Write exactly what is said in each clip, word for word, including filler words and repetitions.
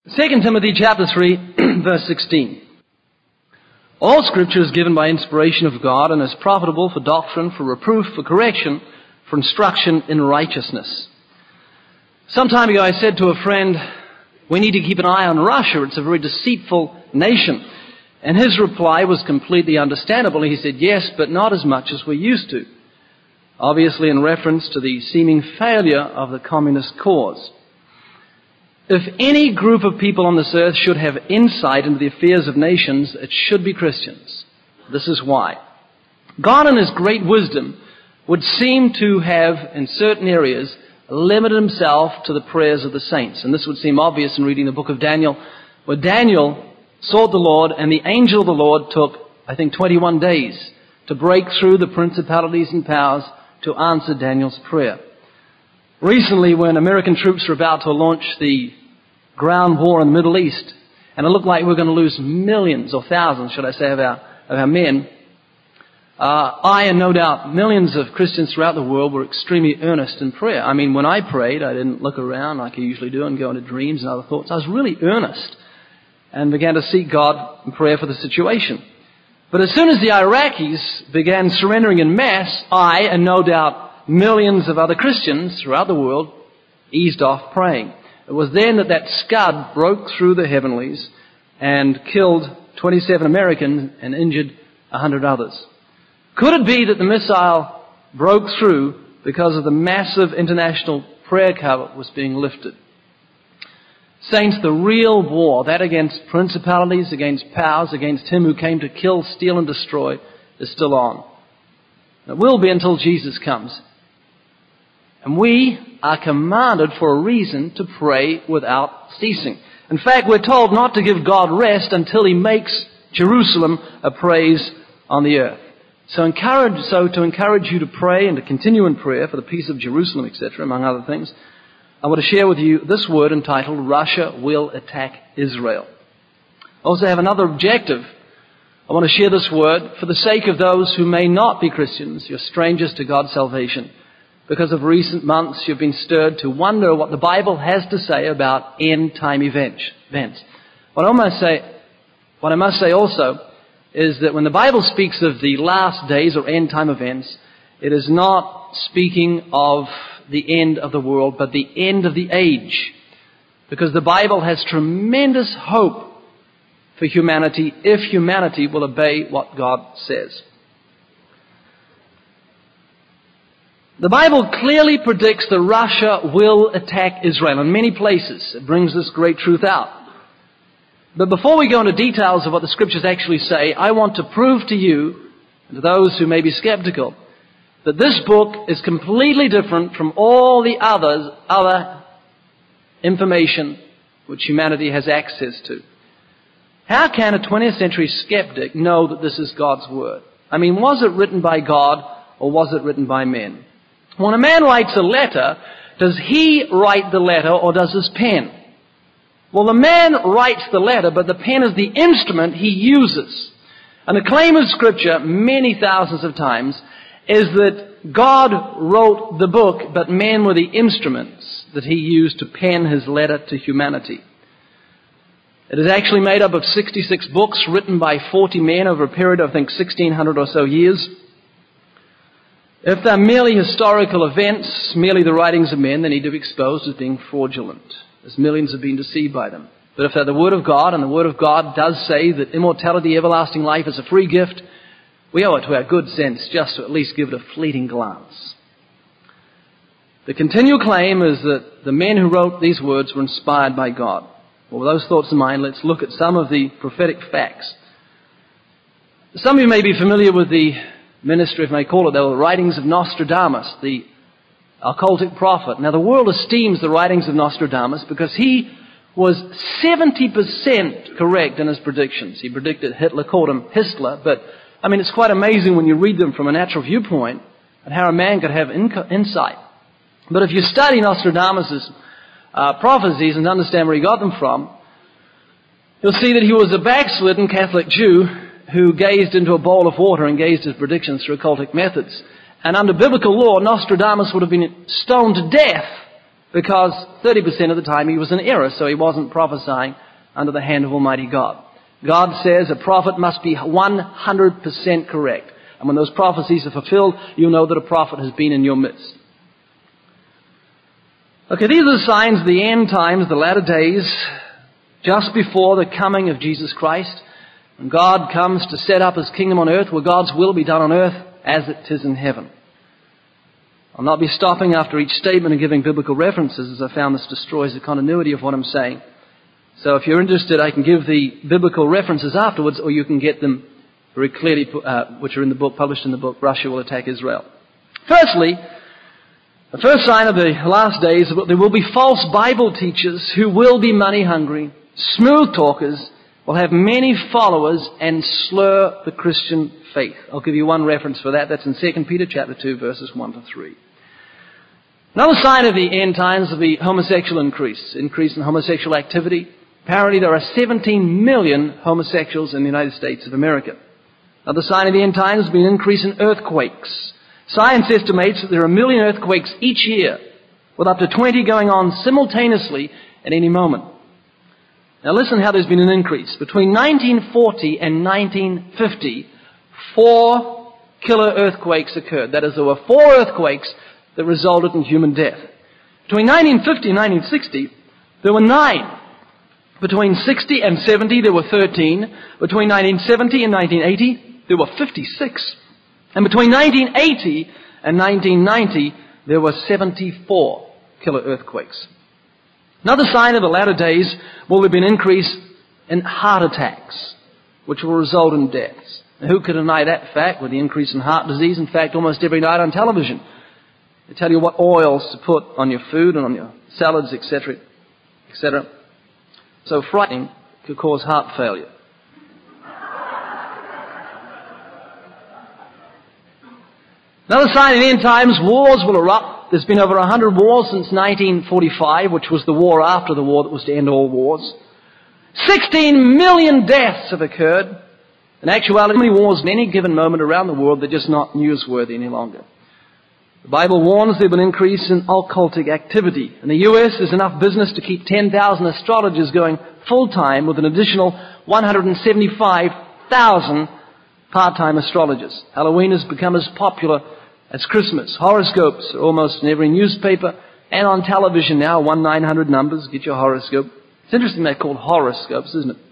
Second Timothy chapter three, verse sixteen. All Scripture is given by inspiration of God and is profitable for doctrine, for reproof, for correction, for instruction in righteousness. Some time ago I said to a friend, we need to keep an eye on Russia. It's a very deceitful nation. And his reply was completely understandable. He said, yes, but not as much as we're used to. Obviously in reference to the seeming failure of the communist cause. If any group of people on this earth should have insight into the affairs of nations, it should be Christians. This is why. God in His great wisdom would seem to have, in certain areas, limited Himself to the prayers of the saints. And this would seem obvious in reading the book of Daniel, where Daniel sought the Lord, and the angel of the Lord took, I think, twenty-one days to break through the principalities and powers to answer Daniel's prayer. Recently, when American troops were about to launch the ground war in the Middle East, and it looked like we were going to lose millions or thousands, should I say, of our, of our men, uh, I and no doubt millions of Christians throughout the world were extremely earnest in prayer. I mean, when I prayed, I didn't look around like I usually do and go into dreams and other thoughts. I was really earnest and began to seek God in prayer for the situation. But as soon as the Iraqis began surrendering en masse, I, and no doubt millions of other Christians throughout the world, eased off praying. It was then that that Scud broke through the heavenlies and killed twenty-seven Americans and injured one hundred others. Could it be that the missile broke through because of the massive international prayer cover was being lifted? Saints, the real war, that against principalities, against powers, against him who came to kill, steal, and destroy, is still on. It will be until Jesus comes. And we are commanded for a reason to pray without ceasing. In fact, we're told not to give God rest until He makes Jerusalem a praise on the earth. So, encourage, so to encourage you to pray and to continue in prayer for the peace of Jerusalem, et cetera, among other things, I want to share with you this word entitled, Russia Will Attack Israel. I also have another objective. I want to share this word for the sake of those who may not be Christians. You're strangers to God's salvation. Because of recent months, you've been stirred to wonder what the Bible has to say about end-time events. What I must say, what I must say also is that when the Bible speaks of the last days or end-time events, it is not speaking of the end of the world, but the end of the age. Because the Bible has tremendous hope for humanity if humanity will obey what God says. The Bible clearly predicts that Russia will attack Israel in many places. It brings this great truth out. But before we go into details of what the Scriptures actually say, I want to prove to you, and to those who may be skeptical, that this book is completely different from all the others, other information which humanity has access to. How can a twentieth century skeptic know that this is God's Word? I mean, was it written by God or was it written by men? When a man writes a letter, does he write the letter or does his pen? Well, the man writes the letter, but the pen is the instrument he uses. And the claim of Scripture, many thousands of times, is that God wrote the book, but men were the instruments that He used to pen His letter to humanity. It is actually made up of sixty-six books written by forty men over a period of, I think, sixteen hundred or so years. If they're merely historical events, merely the writings of men, they need to be exposed as being fraudulent, as millions have been deceived by them. But if they're the Word of God, and the Word of God does say that immortality, everlasting life is a free gift, we owe it to our good sense just to at least give it a fleeting glance. The continual claim is that the men who wrote these words were inspired by God. Well, with those thoughts in mind, let's look at some of the prophetic facts. Some of you may be familiar with the ministry, if I may call it, they were the writings of Nostradamus, the occultic prophet. Now, the world esteems the writings of Nostradamus because he was seventy percent correct in his predictions. He predicted Hitler, called him Histler, but, I mean, it's quite amazing when you read them from a natural viewpoint and how a man could have insight. But if you study Nostradamus' uh, prophecies and understand where he got them from, you'll see that he was a backslidden Catholic Jew who gazed into a bowl of water and gazed his predictions through occultic methods. And under biblical law, Nostradamus would have been stoned to death because thirty percent of the time he was in error, so he wasn't prophesying under the hand of Almighty God. God says a prophet must be one hundred percent correct. And when those prophecies are fulfilled, you'll know that a prophet has been in your midst. Okay, these are the signs of the end times, the latter days, just before the coming of Jesus Christ. When God comes to set up His kingdom on earth, where God's will be done on earth as it is in heaven. I'll not be stopping after each statement and giving biblical references, as I found this destroys the continuity of what I'm saying. So if you're interested, I can give the biblical references afterwards, or you can get them very clearly, uh, which are in the book, published in the book, Russia Will Attack Israel. Firstly, the first sign of the last days, there will be false Bible teachers who will be money hungry, smooth talkers, will have many followers, and slur the Christian faith. I'll give you one reference for that. That's in Second Peter chapter two, verses one to three. Another sign of the end times will be homosexual increase, increase in homosexual activity. Apparently there are seventeen million homosexuals in the United States of America. Another sign of the end times will be an increase in earthquakes. Science estimates that there are a million earthquakes each year, with up to twenty going on simultaneously at any moment. Now listen how there's been an increase. Between nineteen forty and nineteen fifty, four killer earthquakes occurred. That is, there were four earthquakes that resulted in human death. Between nineteen fifty and nineteen sixty, there were nine. Between sixty and seventy, there were thirteen. Between nineteen seventy and nineteen eighty, there were fifty-six. And between nineteen eighty and nineteen ninety, there were seventy-four killer earthquakes. Another sign of the latter days will there be an increase in heart attacks, which will result in deaths. Now, who could deny that fact with the increase in heart disease? In fact, almost every night on television, they tell you what oils to put on your food and on your salads, et cetera, et cetera. So frightening, could cause heart failure. Another sign of the end times, wars will erupt. There's been over a hundred wars since nineteen forty-five, which was the war after the war that was to end all wars. Sixteen million deaths have occurred. In actuality, many wars in any given moment around the world, they're just not newsworthy any longer. The Bible warns there will be an increase in occultic activity. In the U S, there's enough business to keep ten thousand astrologers going full-time with an additional one hundred seventy-five thousand part-time astrologers. Halloween has become as popular as Christmas. Horoscopes are almost in every newspaper and on television now, one nine hundred numbers, get your horoscope. It's interesting they're called horoscopes, isn't it?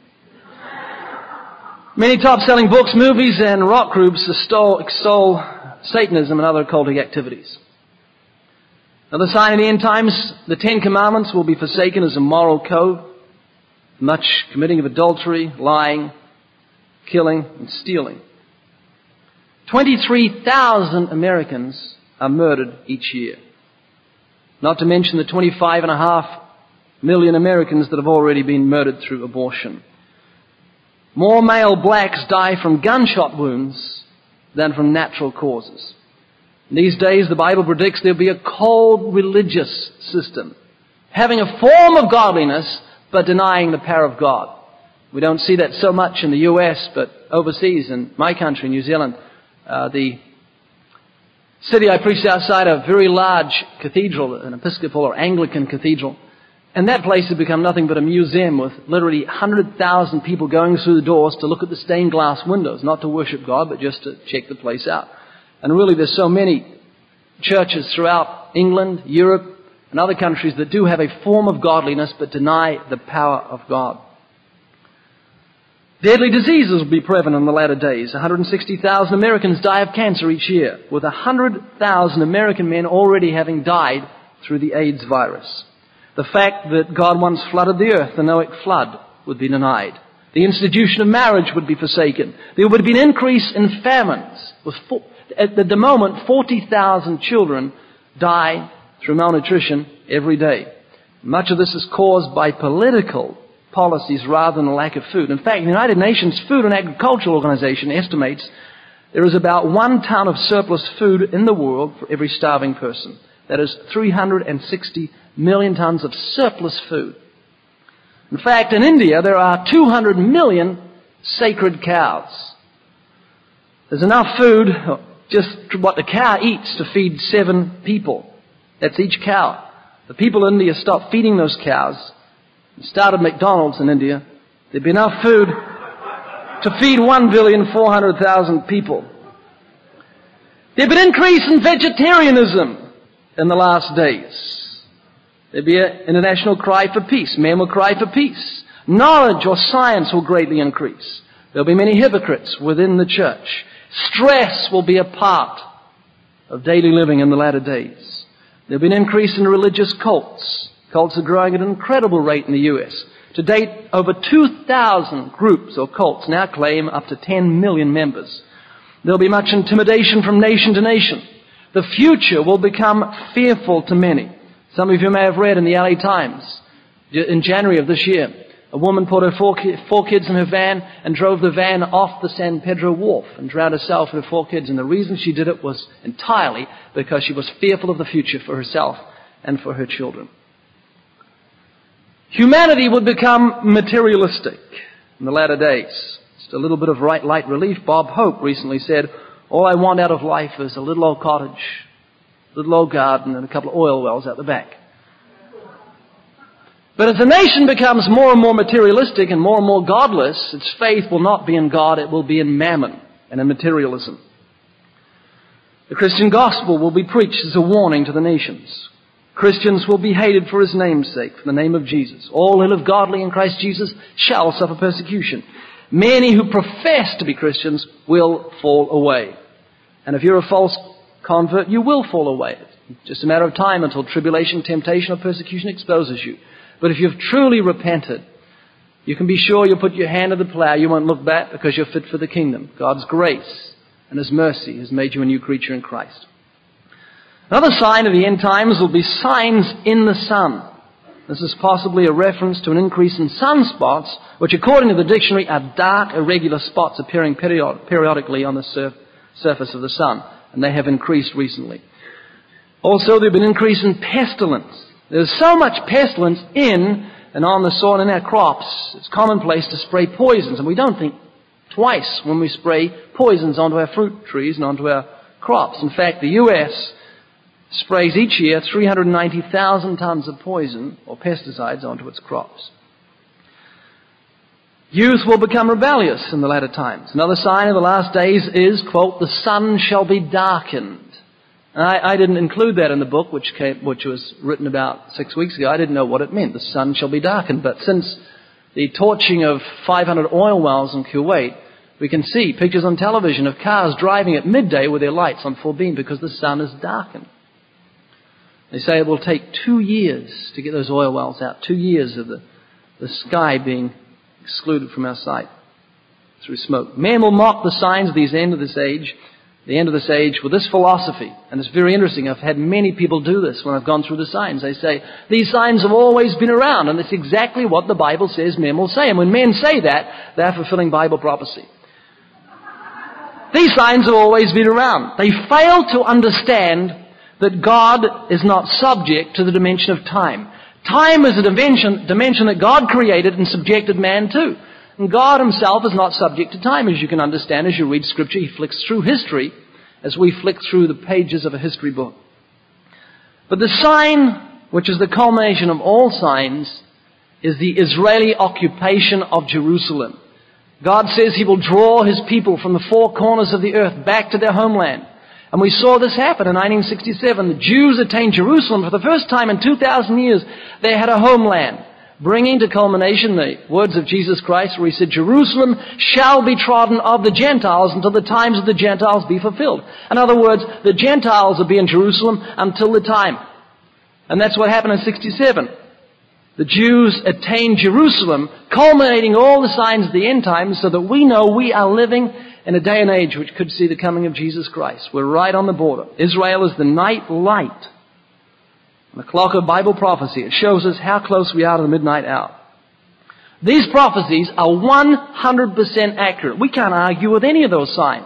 Many top-selling books, movies, and rock groups extol, extol Satanism and other occultic activities. Another sign of the end times, the Ten Commandments will be forsaken as a moral code. Much committing of adultery, lying, killing, and stealing. twenty-three thousand Americans are murdered each year. Not to mention the twenty-five and a half million Americans that have already been murdered through abortion. More male blacks die from gunshot wounds than from natural causes. In these days, the Bible predicts there'll be a cold religious system, having a form of godliness, but denying the power of God. We don't see that so much in the U S, but overseas, in my country, New Zealand, uh, the city I preached outside a very large cathedral, an Episcopal or Anglican cathedral, and that place had become nothing but a museum with literally one hundred thousand people going through the doors to look at the stained glass windows, not to worship God, but just to check the place out. And really there's so many churches throughout England, Europe, and other countries that do have a form of godliness but deny the power of God. Deadly diseases will be prevalent in the latter days. one hundred sixty thousand Americans die of cancer each year, with one hundred thousand American men already having died through the AIDS virus. The fact that God once flooded the earth, the Noahic flood, would be denied. The institution of marriage would be forsaken. There would be an increase in famines. With four, at the moment, forty thousand children die through malnutrition every day. Much of this is caused by political policies rather than a lack of food. In fact, the United Nations Food and Agriculture Organization estimates there is about one ton of surplus food in the world for every starving person. That is three hundred sixty million tons of surplus food. In fact, in India, there are two hundred million sacred cows. There's enough food, just what the cow eats, to feed seven people. That's each cow. The people in India stopped feeding those cows and started McDonald's in India. There'd be enough food to feed one billion four hundred thousand people. There'd be an increase in vegetarianism in the last days. There'd be an international cry for peace. Men will cry for peace. Knowledge or science will greatly increase. There'll be many hypocrites within the church. Stress will be a part of daily living in the latter days. There'll be an increase in religious cults. Cults are growing at an incredible rate in the U S. To date, over two thousand groups or cults now claim up to ten million members. There'll be much intimidation from nation to nation. The future will become fearful to many. Some of you may have read in the L A Times in January of this year, a woman put her four, ki- four kids in her van and drove the van off the San Pedro Wharf and drowned herself and her four kids. And the reason she did it was entirely because she was fearful of the future for herself and for her children. Humanity would become materialistic in the latter days. Just a little bit of right light relief. Bob Hope recently said, all I want out of life is a little old cottage, a little old garden, and a couple of oil wells out the back. But as the nation becomes more and more materialistic and more and more godless, its faith will not be in God, it will be in mammon and in materialism. The Christian gospel will be preached as a warning to the nations. Christians will be hated for his name's sake, for the name of Jesus. All who live godly in Christ Jesus shall suffer persecution. Many who profess to be Christians will fall away. And if you're a false convert, you will fall away. It's just a matter of time until tribulation, temptation, or persecution exposes you. But if you've truly repented, you can be sure you'll put your hand to the plow. You won't look back because you're fit for the kingdom. God's grace and his mercy has made you a new creature in Christ. Another sign of the end times will be signs in the sun. This is possibly a reference to an increase in sunspots, which according to the dictionary are dark, irregular spots appearing period- periodically on the surf- surface of the sun. And they have increased recently. Also, there have been an increase in pestilence. There's so much pestilence in and on the soil and in our crops. It's commonplace to spray poisons, and we don't think twice when we spray poisons onto our fruit trees and onto our crops. In fact, the U S sprays each year three hundred ninety thousand tons of poison or pesticides onto its crops. Youth will become rebellious in the latter times. Another sign of the last days is, quote, the sun shall be darkened. I, I didn't include that in the book, which came, which was written about six weeks ago. I didn't know what it meant. The sun shall be darkened. But since the torching of five hundred oil wells in Kuwait, we can see pictures on television of cars driving at midday with their lights on full beam because the sun is darkened. They say it will take two years to get those oil wells out. Two years of the, the sky being excluded from our sight through smoke. Men will mock the signs of these end of this age. The end of this age with this philosophy. And it's very interesting. I've had many people do this when I've gone through the signs. They say, these signs have always been around. And that's exactly what the Bible says men will say. And when men say that, they're fulfilling Bible prophecy. These signs have always been around. They fail to understand that God is not subject to the dimension of time. Time is a dimension, dimension that God created and subjected man to. And God himself is not subject to time, as you can understand as you read Scripture. He flicks through history as we flick through the pages of a history book. But the sign, which is the culmination of all signs, is the Israeli occupation of Jerusalem. God says he will draw his people from the four corners of the earth back to their homeland. And we saw this happen in nineteen sixty-seven. The Jews attained Jerusalem for the first time in two thousand years. They had a homeland, bringing to culmination the words of Jesus Christ where he said, Jerusalem shall be trodden of the Gentiles until the times of the Gentiles be fulfilled. In other words, the Gentiles will be in Jerusalem until the time. And that's what happened in sixty-seven. The Jews attained Jerusalem, culminating all the signs of the end times so that we know we are living in a day and age which could see the coming of Jesus Christ. We're right on the border. Israel is the night light. The clock of Bible prophecy. It shows us how close we are to the midnight hour. These prophecies are one hundred percent accurate. We can't argue with any of those signs.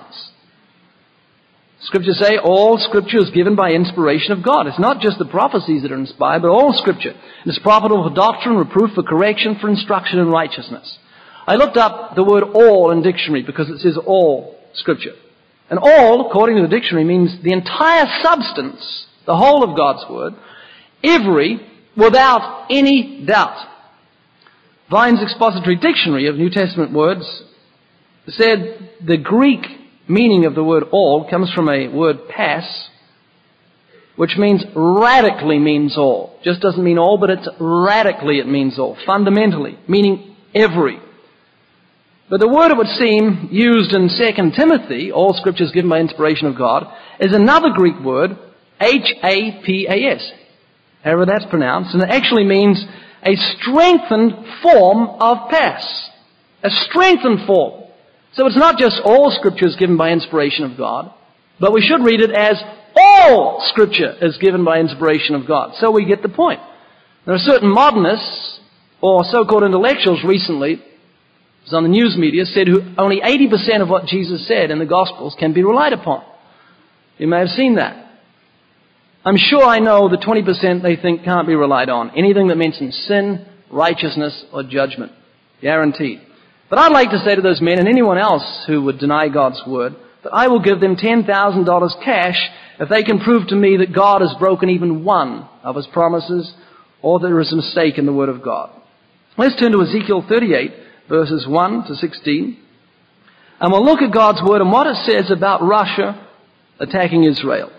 Scriptures say all Scripture is given by inspiration of God. It's not just the prophecies that are inspired, but all Scripture. And it's profitable for doctrine, reproof, for correction, for instruction in righteousness. I looked up the word all in dictionary because it says all Scripture. And all, according to the dictionary, means the entire substance, the whole of God's Word, Every, without any doubt. Vine's Expository Dictionary of New Testament words said the Greek meaning of the word all comes from a word pas, which means radically means all. Just doesn't mean all, but it's radically it means all. Fundamentally, meaning every. But the word, it would seem, used in Second Timothy, all scriptures given by inspiration of God, is another Greek word, H A P A S. However that's pronounced, and it actually means a strengthened form of pas. A strengthened form. So it's not just all scriptures given by inspiration of God, but we should read it as all scripture is given by inspiration of God. So we get the point. There are certain modernists, or so-called intellectuals recently, it was on the news media, said who only eighty percent of what Jesus said in the Gospels can be relied upon. You may have seen that. I'm sure I know the twenty percent they think can't be relied on. Anything that mentions sin, righteousness, or judgment. Guaranteed. But I'd like to say to those men and anyone else who would deny God's word that I will give them ten thousand dollars cash if they can prove to me that God has broken even one of His promises or there is a mistake in the word of God. Let's turn to Ezekiel thirty-eight, verses one to sixteen. And we'll look at God's word and what it says about Russia attacking Israel.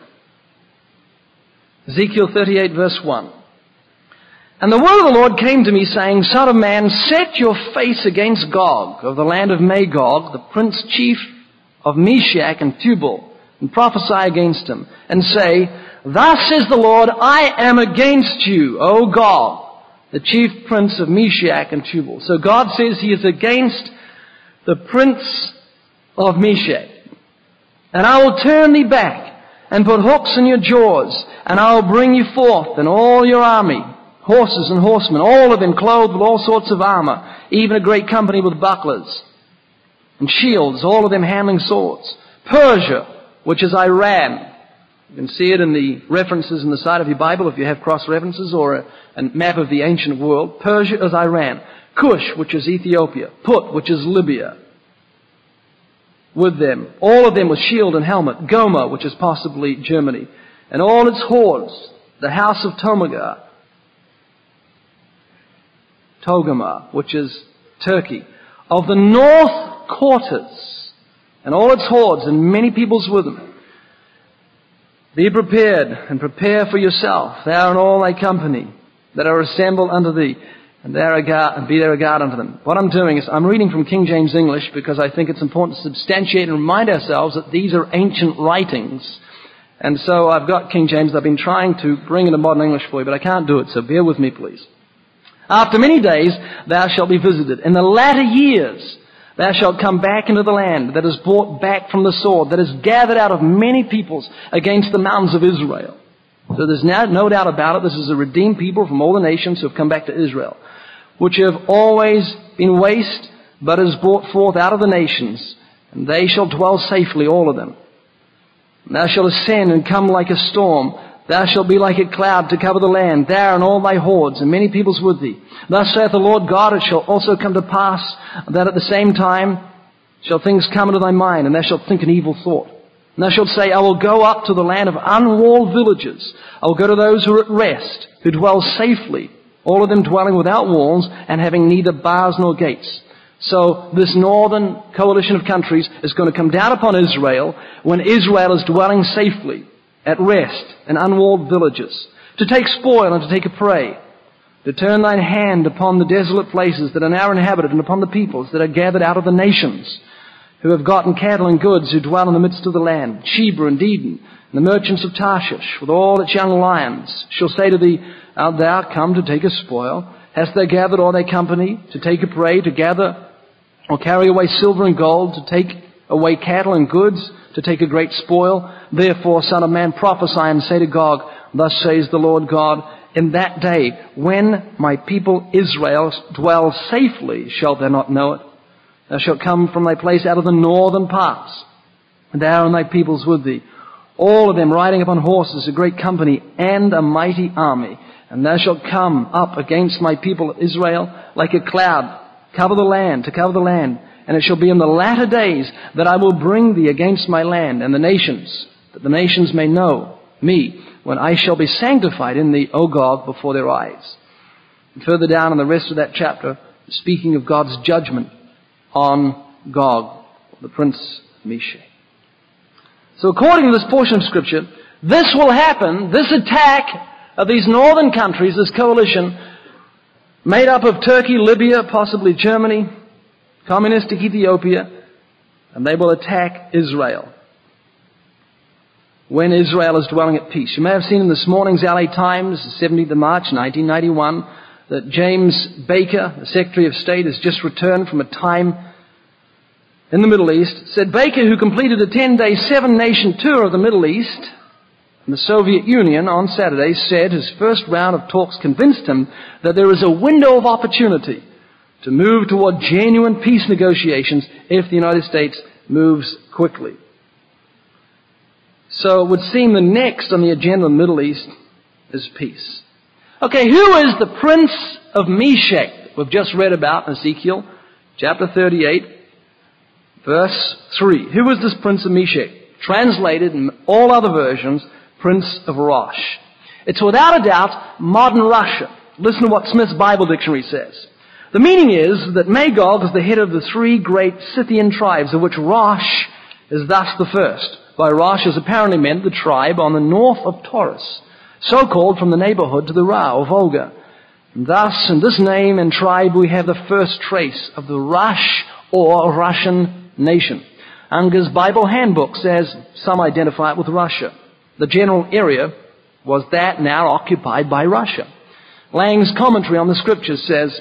Ezekiel thirty-eight, verse one. And the word of the Lord came to me, saying, Son of man, set your face against Gog of the land of Magog, the prince chief of Meshach and Tubal, and prophesy against him, and say, Thus says the Lord, I am against you, O Gog, the chief prince of Meshach and Tubal. So God says He is against the prince of Meshach. And I will turn thee back, and put hooks in your jaws, and I will bring you forth, and all your army, horses and horsemen, all of them clothed with all sorts of armor, even a great company with bucklers and shields, all of them handling swords. Persia, which is Iran. You can see it in the references in the side of your Bible if you have cross-references or a, a map of the ancient world. Persia is Iran. Cush, which is Ethiopia. Put, which is Libya. With them, all of them with shield and helmet. Gomer, which is possibly Germany. And all its hordes, the house of Tomagar. Togarmah, which is Turkey, of the north quarters, and all its hordes, and many peoples with them. Be prepared, and prepare for yourself, thou and all thy company, that are assembled unto thee, and, there a guard, and be there a guard unto them. What I'm doing is, I'm reading from King James English, because I think it's important to substantiate and remind ourselves that these are ancient writings. And so I've got King James. I've been trying to bring into modern English for you, but I can't do it, so bear with me, please. After many days thou shalt be visited. In the latter years thou shalt come back into the land that is brought back from the sword, that is gathered out of many peoples against the mountains of Israel. So there's now no doubt about it. This is a redeemed people from all the nations who have come back to Israel, which have always been waste, but is brought forth out of the nations. And they shall dwell safely, all of them. And thou shalt ascend and come like a storm. Thou shalt be like a cloud to cover the land, thou and all thy hordes, and many peoples with thee. Thus saith the Lord God, it shall also come to pass that at the same time shall things come into thy mind, and thou shalt think an evil thought. And thou shalt say, I will go up to the land of unwalled villages. I will go to those who are at rest, who dwell safely, all of them dwelling without walls, and having neither bars nor gates. So this northern coalition of countries is going to come down upon Israel when Israel is dwelling safely, at rest, in unwalled villages, to take spoil and to take a prey, to turn thine hand upon the desolate places that are now inhabited, and upon the peoples that are gathered out of the nations, who have gotten cattle and goods, who dwell in the midst of the land, Sheba and Dedan, and the merchants of Tarshish, with all its young lions, shall say to thee, Art thou come to take a spoil? Hast thou gathered all thy company, to take a prey, to gather or carry away silver and gold, to take away cattle and goods, to take a great spoil? Therefore, Son of man, prophesy and say to Gog, Thus says the Lord God, In that day, when my people Israel dwell safely, shalt thou not know it? Thou shalt come from thy place out of the northern parts, and thou and thy peoples with thee, all of them riding upon horses, a great company, and a mighty army. And thou shalt come up against my people Israel like a cloud, cover the land, to cover the land. And it shall be in the latter days that I will bring thee against my land and the nations, that the nations may know me, when I shall be sanctified in thee, O Gog, before their eyes. And further down in the rest of that chapter, speaking of God's judgment on Gog, the prince of Meshech. So according to this portion of Scripture, this will happen, this attack of these northern countries, this coalition, made up of Turkey, Libya, possibly Germany, communistic Ethiopia, and they will attack Israel when Israel is dwelling at peace. You may have seen in this morning's L A Times, the seventeenth of March, nineteen ninety-one, that James Baker, the Secretary of State, has just returned from a time in the Middle East. Said Baker, who completed a ten-day, seven-nation tour of the Middle East and the Soviet Union on Saturday, said his first round of talks convinced him that there is a window of opportunity to move toward genuine peace negotiations if the United States moves quickly. So it would seem the next on the agenda of the Middle East is peace. Okay, who is the prince of Meshech we've just read about in Ezekiel chapter thirty-eight, verse three? Who is this prince of Meshech? Translated in all other versions, Prince of Rosh. It's without a doubt modern Russia. Listen to what Smith's Bible Dictionary says. The meaning is that Magog is the head of the three great Scythian tribes, of which Rosh is thus the first. By Rosh is apparently meant the tribe on the north of Taurus, so called from the neighborhood to the Ra, or Volga. And thus, in this name and tribe, we have the first trace of the Rush, or Russian nation. Unger's Bible Handbook says some identify it with Russia. The general area was that now occupied by Russia. Lang's commentary on the Scriptures says,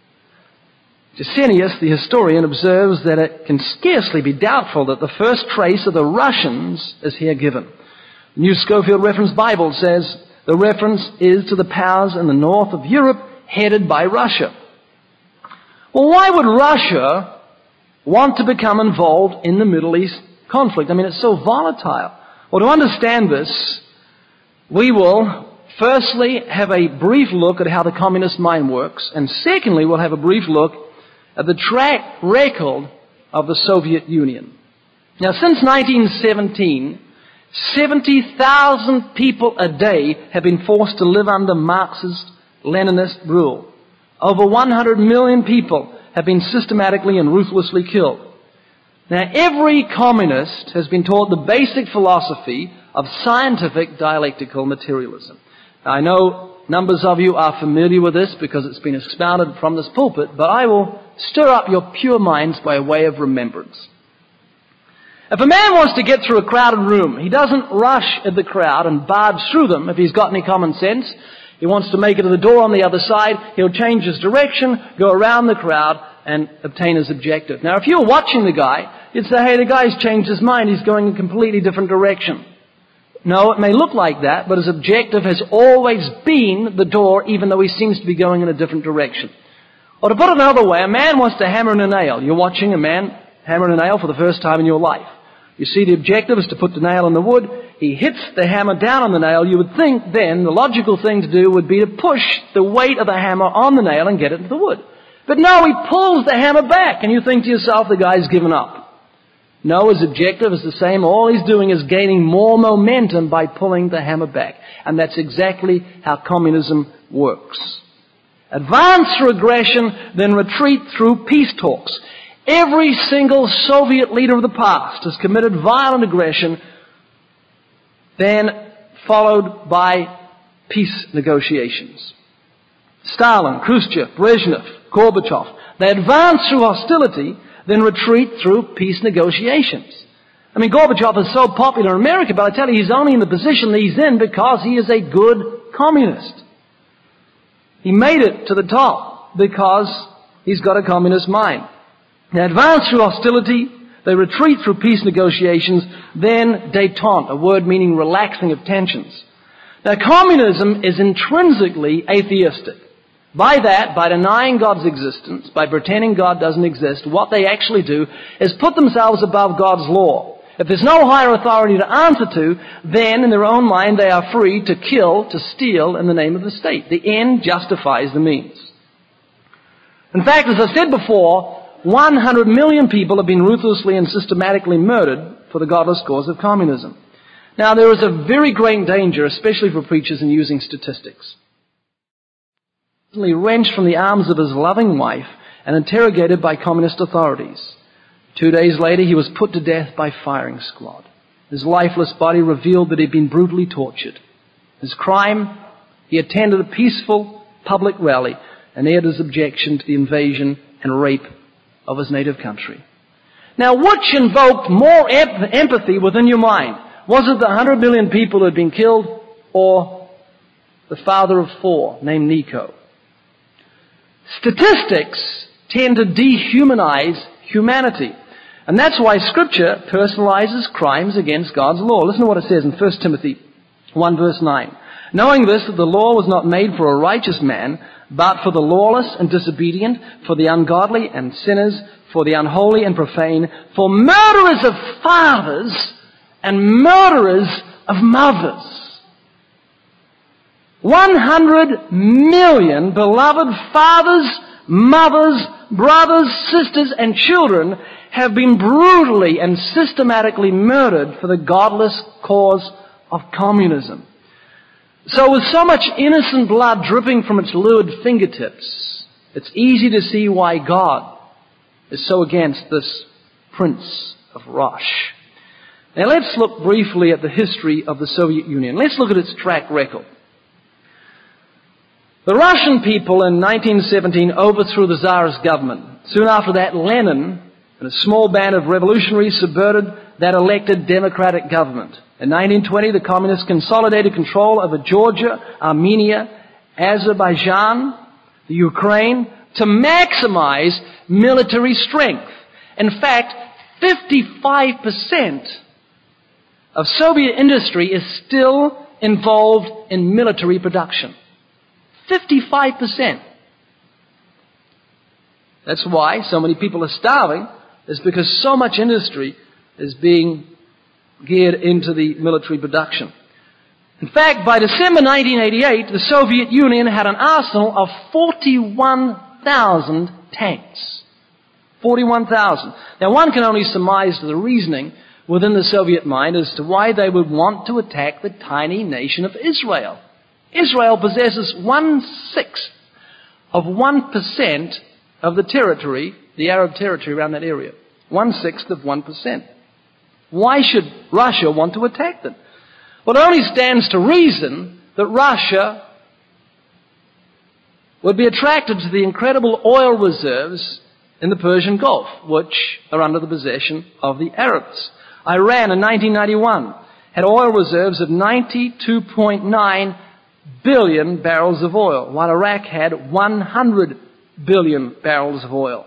Gesenius, the historian, observes that it can scarcely be doubtful that the first trace of the Russians is here given. The New Schofield Reference Bible says the reference is to the powers in the north of Europe headed by Russia. Well, why would Russia want to become involved in the Middle East conflict? I mean, it's so volatile. Well, to understand this, we will firstly have a brief look at how the communist mind works, and secondly, we'll have a brief look at the track record of the Soviet Union. Now, since nineteen seventeen, seventy thousand people a day have been forced to live under Marxist, Leninist rule. Over one hundred million people have been systematically and ruthlessly killed. Now, every communist has been taught the basic philosophy of scientific dialectical materialism. Now, I know numbers of you are familiar with this because it's been expounded from this pulpit, but I will stir up your pure minds by way of remembrance. If a man wants to get through a crowded room, he doesn't rush at the crowd and barge through them if he's got any common sense. He wants to make it to the door on the other side. He'll change his direction, go around the crowd, and obtain his objective. Now, if you're watching the guy, you'd say, hey, the guy's changed his mind. He's going in a completely different direction. No, it may look like that, but his objective has always been the door, even though he seems to be going in a different direction. Or to put it another way, a man wants to hammer in a nail. You're watching a man hammer in a nail for the first time in your life. You see the objective is to put the nail in the wood. He hits the hammer down on the nail. You would think then the logical thing to do would be to push the weight of the hammer on the nail and get it into the wood. But no, he pulls the hammer back, and you think to yourself, the guy's given up. No, his objective is the same. All he's doing is gaining more momentum by pulling the hammer back. And that's exactly how communism works. Advance through aggression, then retreat through peace talks. Every single Soviet leader of the past has committed violent aggression, then followed by peace negotiations. Stalin, Khrushchev, Brezhnev, Gorbachev, they advance through hostility, then retreat through peace negotiations. I mean, Gorbachev is so popular in America, but I tell you, he's only in the position that he's in because he is a good communist. He made it to the top because he's got a communist mind. They advance through hostility, they retreat through peace negotiations, then détente, a word meaning relaxing of tensions. Now, communism is intrinsically atheistic. By that, by denying God's existence, by pretending God doesn't exist, what they actually do is put themselves above God's law. If there's no higher authority to answer to, then in their own mind they are free to kill, to steal in the name of the state. The end justifies the means. In fact, as I said before, one hundred million people have been ruthlessly and systematically murdered for the godless cause of communism. Now, there is a very great danger, especially for preachers, in using statistics. He was wrenched from the arms of his loving wife and interrogated by communist authorities. Two days later, he was put to death by firing squad. His lifeless body revealed that he had been brutally tortured. His crime: he attended a peaceful public rally and aired his objection to the invasion and rape of his native country. Now, which invoked more em- empathy within your mind? Was it the one hundred million people who had been killed, or the father of four named Nico? Statistics tend to dehumanize humanity. And that's why Scripture personalizes crimes against God's law. Listen to what it says in First Timothy one verse nine. Knowing this, that the law was not made for a righteous man, but for the lawless and disobedient, for the ungodly and sinners, for the unholy and profane, for murderers of fathers and murderers of mothers. One hundred million beloved fathers, mothers, brothers, sisters, and children have been brutally and systematically murdered for the godless cause of communism. So with so much innocent blood dripping from its lurid fingertips, it's easy to see why God is so against this Prince of Rosh. Now let's look briefly at the history of the Soviet Union. Let's look at its track record. The Russian people in nineteen seventeen overthrew the Tsarist government. Soon after that, Lenin and a small band of revolutionaries subverted that elected democratic government. In nineteen twenty, the communists consolidated control over Georgia, Armenia, Azerbaijan, the Ukraine, to maximize military strength. In fact, fifty-five percent of Soviet industry is still involved in military production. fifty-five percent. That's why so many people are starving, is because so much industry is being geared into the military production. In fact, by December nineteen eighty-eight, the Soviet Union had an arsenal of forty-one thousand tanks. forty-one thousand. Now, one can only surmise the reasoning within the Soviet mind as to why they would want to attack the tiny nation of Israel. Israel possesses one-sixth of one percent of the territory, the Arab territory around that area. One-sixth of one percent. Why should Russia want to attack them? Well, it only stands to reason that Russia would be attracted to the incredible oil reserves in the Persian Gulf, which are under the possession of the Arabs. Iran in nineteen ninety-one had oil reserves of ninety-two point nine billion barrels of oil, while Iraq had one hundred billion barrels of oil.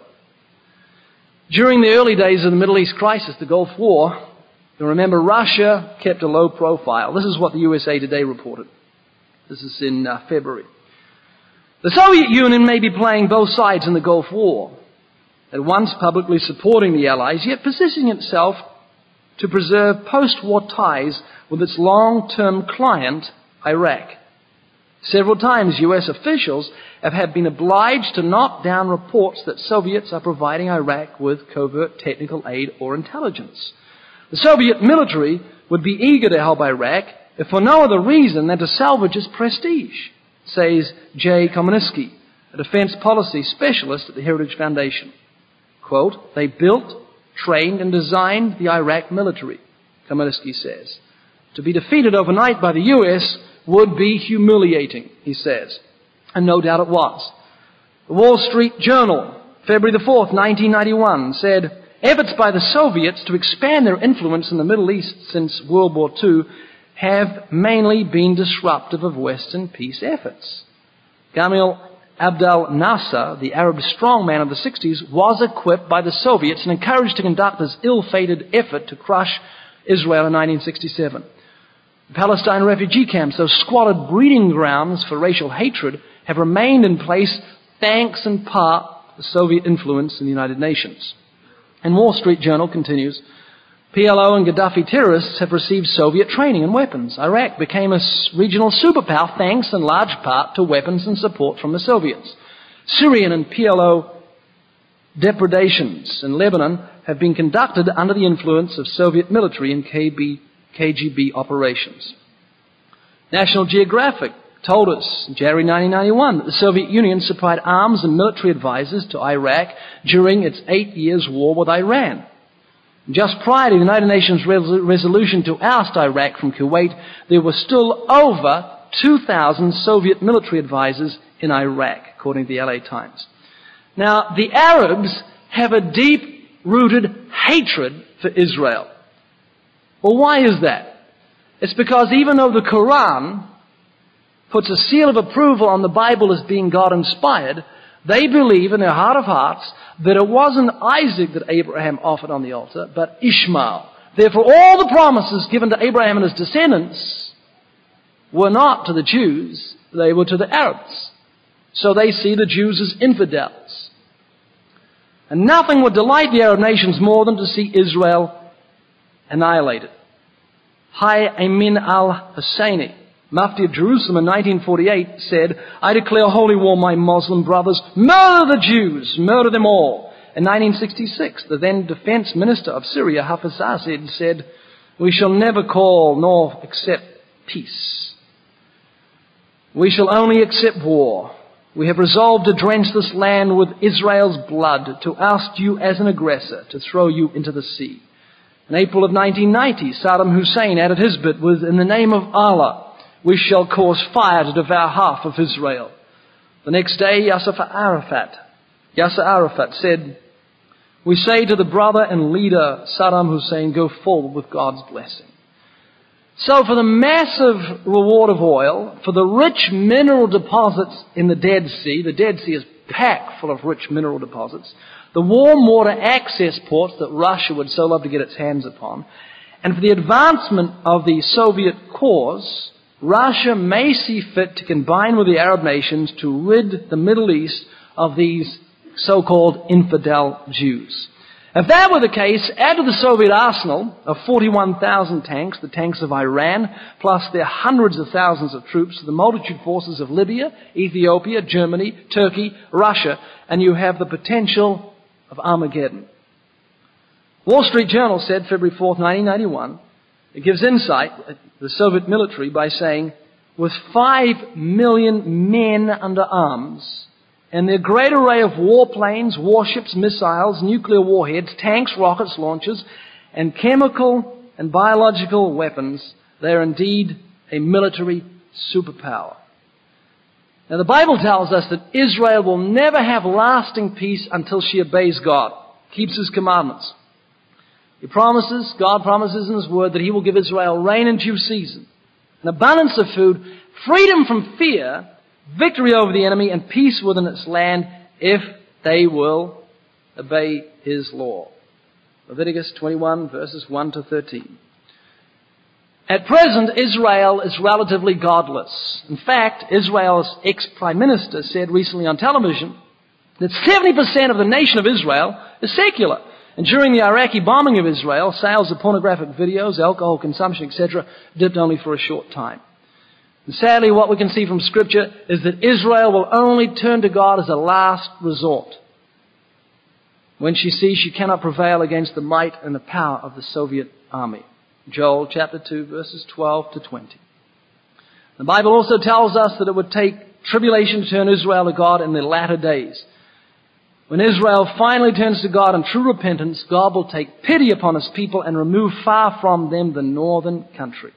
During the early days of the Middle East crisis, the Gulf War, you remember Russia kept a low profile. This is what the U S A Today reported. This is in uh, February. The Soviet Union may be playing both sides in the Gulf War, at once publicly supporting the Allies, yet positioning itself to preserve post-war ties with its long-term client, Iraq. Several times U S officials have, have been obliged to knock down reports that Soviets are providing Iraq with covert technical aid or intelligence. The Soviet military would be eager to help Iraq if for no other reason than to salvage its prestige, says Jay Komansky, a defense policy specialist at the Heritage Foundation. Quote, they built, trained, and designed the Iraq military, Komansky says. To be defeated overnight by the U S would be humiliating, he says. And no doubt it was. The Wall Street Journal, February the fourth, nineteen ninety-one, said, efforts by the Soviets to expand their influence in the Middle East since World War Two have mainly been disruptive of Western peace efforts. Gamal Abdel Nasser, the Arab strongman of the sixties, was equipped by the Soviets and encouraged to conduct this ill-fated effort to crush Israel in nineteen sixty-seven. The Palestine refugee camps, those squalid breeding grounds for racial hatred, have remained in place thanks in part to Soviet influence in the United Nations. And Wall Street Journal continues, P L O and Gaddafi terrorists have received Soviet training and weapons. Iraq became a regional superpower thanks in large part to weapons and support from the Soviets. Syrian and P L O depredations in Lebanon have been conducted under the influence of Soviet military and K K G B operations. National Geographic told us in January nineteen ninety-one that the Soviet Union supplied arms and military advisors to Iraq during its eight years war with Iran. Just prior to the United Nations res- resolution to oust Iraq from Kuwait, there were still over two thousand Soviet military advisors in Iraq, according to the L A Times. Now, the Arabs have a deep-rooted hatred for Israel. Well, why is that? It's because even though the Quran puts a seal of approval on the Bible as being God-inspired, they believe in their heart of hearts that it wasn't Isaac that Abraham offered on the altar, but Ishmael. Therefore, all the promises given to Abraham and his descendants were not to the Jews, they were to the Arabs. So they see the Jews as infidels. And nothing would delight the Arab nations more than to see Israel annihilated. Hay Amin al-Husseini, Mufti of Jerusalem in nineteen forty-eight, said, "I declare holy war, my Muslim brothers. Murder the Jews, murder them all." In nineteen sixty-six, the then defense minister of Syria, Hafiz Asad, said, "We shall never call nor accept peace. We shall only accept war. We have resolved to drench this land with Israel's blood, to oust you as an aggressor, to throw you into the sea." In April of nineteen ninety, Saddam Hussein added his bit with, "In the name of Allah, we shall cause fire to devour half of Israel." The next day, Yasser Arafat, Yasser Arafat said, "We say to the brother and leader Saddam Hussein, go forward with God's blessing." So for the massive reward of oil, for the rich mineral deposits in the Dead Sea, the Dead Sea is packed full of rich mineral deposits, the warm water access ports that Russia would so love to get its hands upon, and for the advancement of the Soviet cause, Russia may see fit to combine with the Arab nations to rid the Middle East of these so-called infidel Jews. If that were the case, add to the Soviet arsenal of forty-one thousand tanks, the tanks of Iran, plus their hundreds of thousands of troops, the multitude forces of Libya, Ethiopia, Germany, Turkey, Russia, and you have the potential of Armageddon. Wall Street Journal said February fourth, nineteen ninety-one, it gives insight, the Soviet military, by saying, with five million men under arms, and their great array of warplanes, warships, missiles, nuclear warheads, tanks, rockets, launchers, and chemical and biological weapons, they are indeed a military superpower. Now the Bible tells us that Israel will never have lasting peace until she obeys God, keeps His commandments. He promises, God promises in His Word that He will give Israel rain in due season, an abundance of food, freedom from fear, victory over the enemy, and peace within its land if they will obey His law. Leviticus twenty-one, verses one to thirteen. At present, Israel is relatively godless. In fact, Israel's ex-prime minister said recently on television that seventy percent of the nation of Israel is secular. And during the Iraqi bombing of Israel, sales of pornographic videos, alcohol consumption, et cetera, dipped only for a short time. And sadly, what we can see from Scripture is that Israel will only turn to God as a last resort when she sees she cannot prevail against the might and the power of the Soviet army. Joel chapter two, verses twelve to twenty. The Bible also tells us that it would take tribulation to turn Israel to God in the latter days. When Israel finally turns to God in true repentance, God will take pity upon His people and remove far from them the northern country.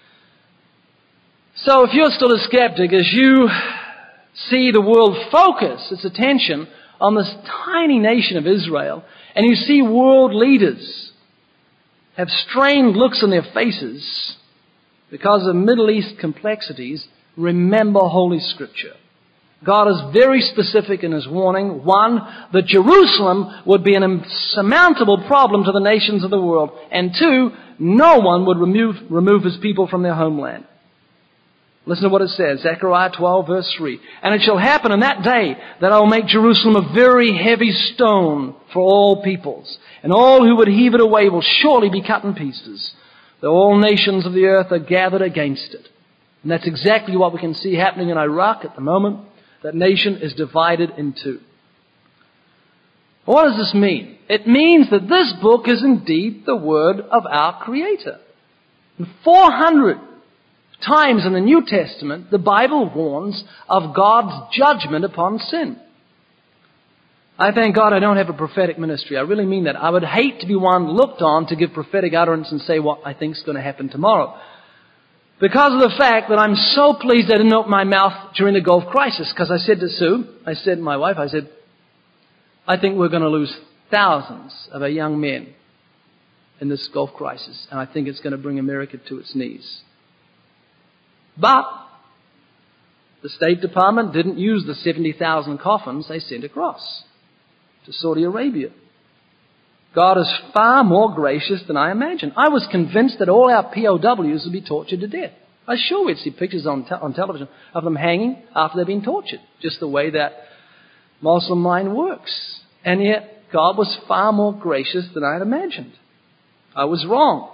So if you're still a skeptic, as you see the world focus its attention on this tiny nation of Israel, and you see world leaders have strained looks on their faces because of Middle East complexities, remember Holy Scripture. God is very specific in His warning. One, that Jerusalem would be an insurmountable problem to the nations of the world. And two, no one would remove, remove His people from their homeland. Listen to what it says, Zechariah twelve, verse three. "And it shall happen in that day that I will make Jerusalem a very heavy stone for all peoples, and all who would heave it away will surely be cut in pieces, though all nations of the earth are gathered against it." And that's exactly what we can see happening in Iraq at the moment. That nation is divided in two. What does this mean? It means that this book is indeed the Word of our Creator. And four hundred times in the New Testament, the Bible warns of God's judgment upon sin. I thank God I don't have a prophetic ministry. I really mean that. I would hate to be one looked on to give prophetic utterance and say what I think is going to happen tomorrow. Because of the fact that I'm so pleased I didn't open my mouth during the Gulf crisis. Because I said to Sue, I said to my wife, I said, I think we're going to lose thousands of our young men in this Gulf crisis. And I think it's going to bring America to its knees. But the State Department didn't use the seventy thousand coffins they sent across to Saudi Arabia. God is far more gracious than I imagined. I was convinced that all our P O Ws would be tortured to death. I was sure we'd see pictures on, te- on television of them hanging after they've been tortured, just the way that Muslim mind works. And yet, God was far more gracious than I had imagined. I was wrong.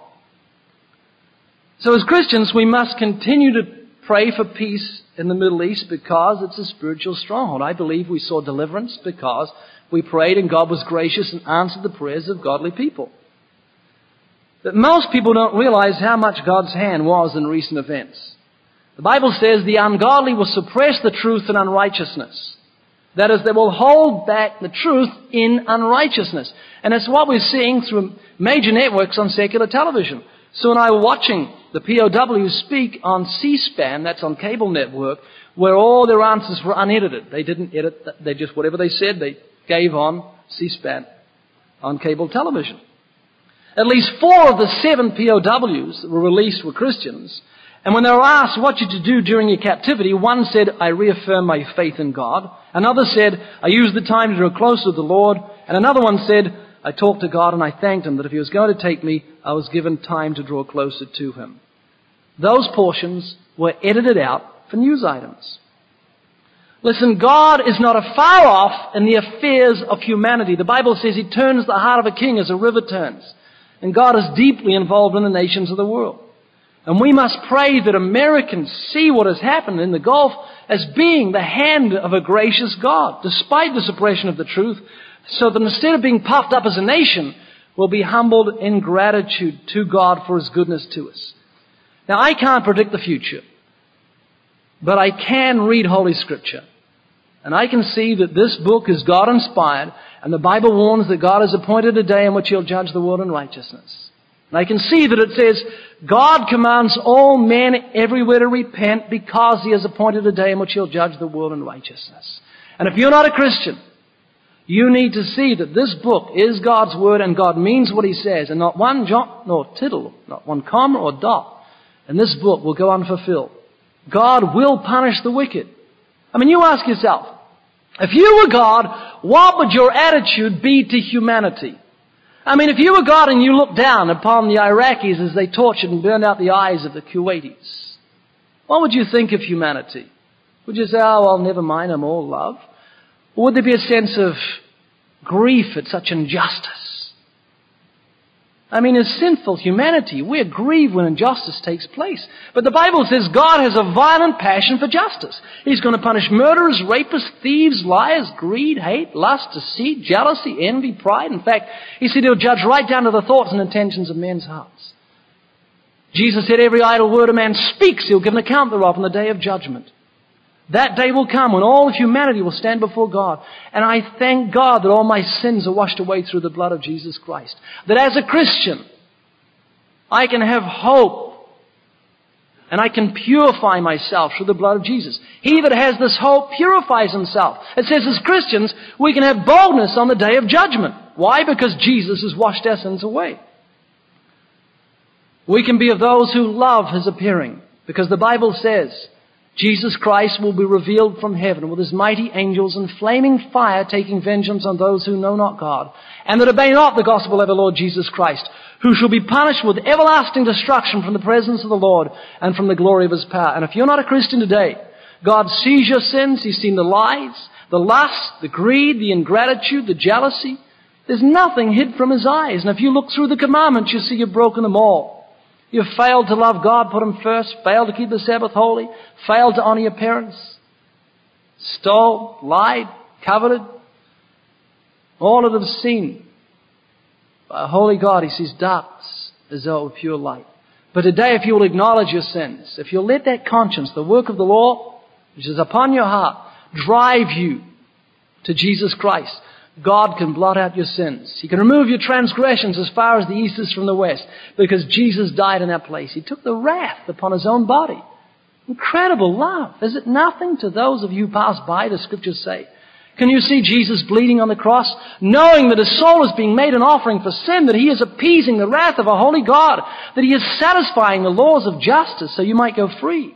So as Christians, we must continue to pray for peace in the Middle East because it's a spiritual stronghold. I believe we saw deliverance because we prayed and God was gracious and answered the prayers of godly people. But most people don't realize how much God's hand was in recent events. The Bible says the ungodly will suppress the truth in unrighteousness. That is, they will hold back the truth in unrighteousness. And it's what we're seeing through major networks on secular television. Sue and I were watching the P O Ws speak on C-SPAN, that's on cable network, where all their answers were unedited. They didn't edit, they just, whatever they said, they gave on C-SPAN, on cable television. At least four of the seven P O Ws that were released were Christians. And when they were asked what you to do during your captivity, one said, I reaffirm my faith in God. Another said, I used the time to draw closer to the Lord. And another one said, I talked to God and I thanked Him that if He was going to take me, I was given time to draw closer to Him. Those portions were edited out for news items. Listen, God is not afar off in the affairs of humanity. The Bible says He turns the heart of a king as a river turns. And God is deeply involved in the nations of the world. And we must pray that Americans see what has happened in the Gulf as being the hand of a gracious God, despite the suppression of the truth, so that instead of being puffed up as a nation, we'll be humbled in gratitude to God for His goodness to us. Now, I can't predict the future, but I can read Holy Scripture. And I can see that this book is God-inspired, and the Bible warns that God has appointed a day in which He'll judge the world in righteousness. And I can see that it says, God commands all men everywhere to repent because He has appointed a day in which He'll judge the world in righteousness. And if you're not a Christian, you need to see that this book is God's Word and God means what He says, and not one jot nor tittle, not one comma or dot, and this book will go unfulfilled. God will punish the wicked. I mean, you ask yourself, if you were God, what would your attitude be to humanity? I mean, if you were God and you looked down upon the Iraqis as they tortured and burned out the eyes of the Kuwaitis, what would you think of humanity? Would you say, oh, well, never mind, I'm all love? Or would there be a sense of grief at such injustice? I mean, as sinful humanity, we're grieved when injustice takes place. But the Bible says God has a violent passion for justice. He's going to punish murderers, rapists, thieves, liars, greed, hate, lust, deceit, jealousy, envy, pride. In fact, He said He'll judge right down to the thoughts and intentions of men's hearts. Jesus said every idle word a man speaks, He'll give an account thereof on the day of judgment. That day will come when all of humanity will stand before God. And I thank God that all my sins are washed away through the blood of Jesus Christ. That as a Christian, I can have hope. And I can purify myself through the blood of Jesus. He that has this hope purifies himself. It says as Christians, we can have boldness on the day of judgment. Why? Because Jesus has washed our sins away. We can be of those who love His appearing. Because the Bible says, Jesus Christ will be revealed from heaven with His mighty angels in flaming fire, taking vengeance on those who know not God, and that obey not the gospel of the Lord Jesus Christ, who shall be punished with everlasting destruction from the presence of the Lord and from the glory of His power. And if you're not a Christian today, God sees your sins. He's seen the lies, the lust, the greed, the ingratitude, the jealousy. There's nothing hid from His eyes. And if you look through the commandments, you'll see you've broken them all. You've failed to love God, put Him first, failed to keep the Sabbath holy, failed to honor your parents, stole, lied, coveted. All of them seen by a holy God. He sees darkness as though it were pure light. But today, if you'll acknowledge your sins, if you'll let that conscience, the work of the law, which is upon your heart, drive you to Jesus Christ, God can blot out your sins. He can remove your transgressions as far as the east is from the west, because Jesus died in our place. He took the wrath upon His own body. Incredible love. Is it nothing to those of you who pass by, the Scriptures say? Can you see Jesus bleeding on the cross, knowing that His soul is being made an offering for sin, that He is appeasing the wrath of a holy God, that He is satisfying the laws of justice so you might go free?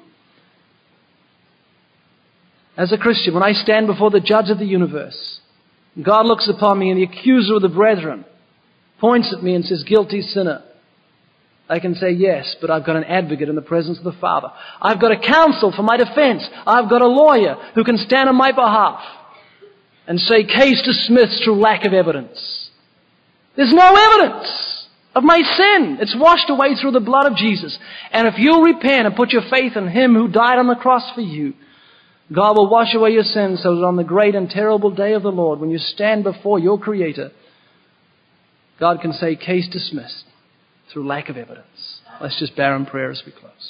As a Christian, when I stand before the judge of the universe, God looks upon me and the accuser of the brethren points at me and says, guilty sinner, I can say yes, but I've got an advocate in the presence of the Father. I've got a counsel for my defense. I've got a lawyer who can stand on my behalf and say, case dismissed through lack of evidence. There's no evidence of my sin. It's washed away through the blood of Jesus. And if you'll repent and put your faith in Him who died on the cross for you, God will wash away your sins so that on the great and terrible day of the Lord, when you stand before your Creator, God can say, case dismissed through lack of evidence. Let's just bow in prayer as we close.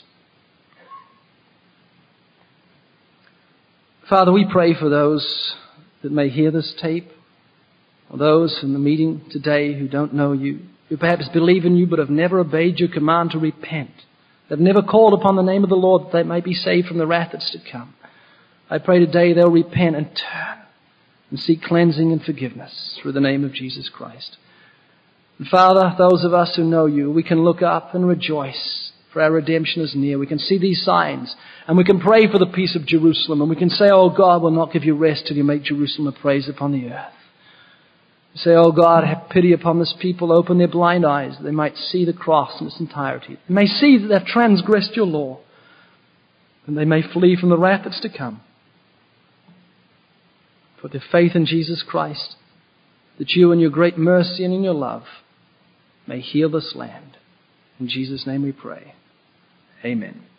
Father, we pray for those that may hear this tape, or those in the meeting today who don't know You, who perhaps believe in You but have never obeyed Your command to repent. They've never called upon the name of the Lord that they may be saved from the wrath that's to come. I pray today they'll repent and turn and seek cleansing and forgiveness through the name of Jesus Christ. And Father, those of us who know You, we can look up and rejoice, for our redemption is near. We can see these signs, and we can pray for the peace of Jerusalem, and we can say, oh, God will not give You rest till You make Jerusalem a praise upon the earth. We say, oh, God, have pity upon this people. Open their blind eyes that they might see the cross in its entirety. They may see that they've transgressed Your law, and they may flee from the wrath that's to come. Put their faith in Jesus Christ, that You in Your great mercy and in Your love may heal this land. In Jesus' name we pray. Amen.